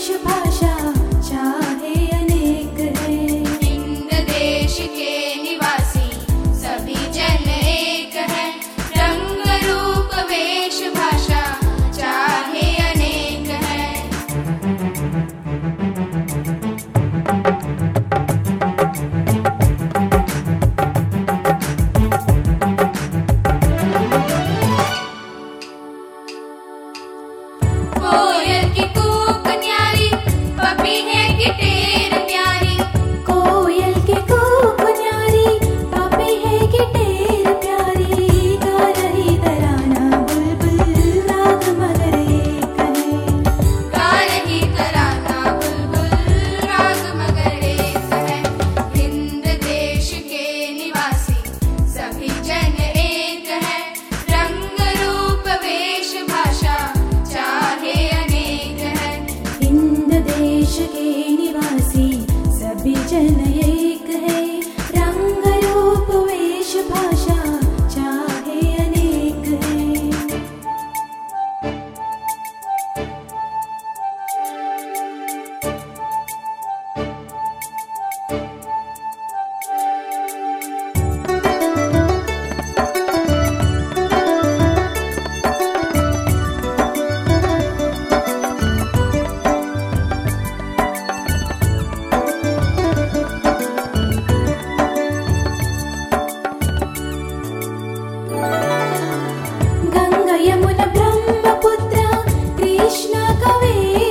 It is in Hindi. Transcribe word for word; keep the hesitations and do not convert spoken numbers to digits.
भाषा चाहे अनेक है। हिंद देश के निवासी सभी जन एक है। रंग रूप वेश भाषा चाहे अनेक है। कोयल की कूक न्यारी, पपीहे की टेर प्यारी। कोयल की कूक न्यारी, पपीहे की टेर प्यारी। गा रही तराना बुलबुल, राग मगर एक है। गा रही तराना बुलबुल, राग मगर एक है। हिंद देश के निवासी सभी जन एक है। रंग रूप वेश भाषा चाहे अनेक है। हिंद देश के निवासी सभी जन एक है। रंग रूप वेश भाषा चाहे अनेक है। गंगा यमुना ब्रह्मपुत्र कृष्ण कावेरी।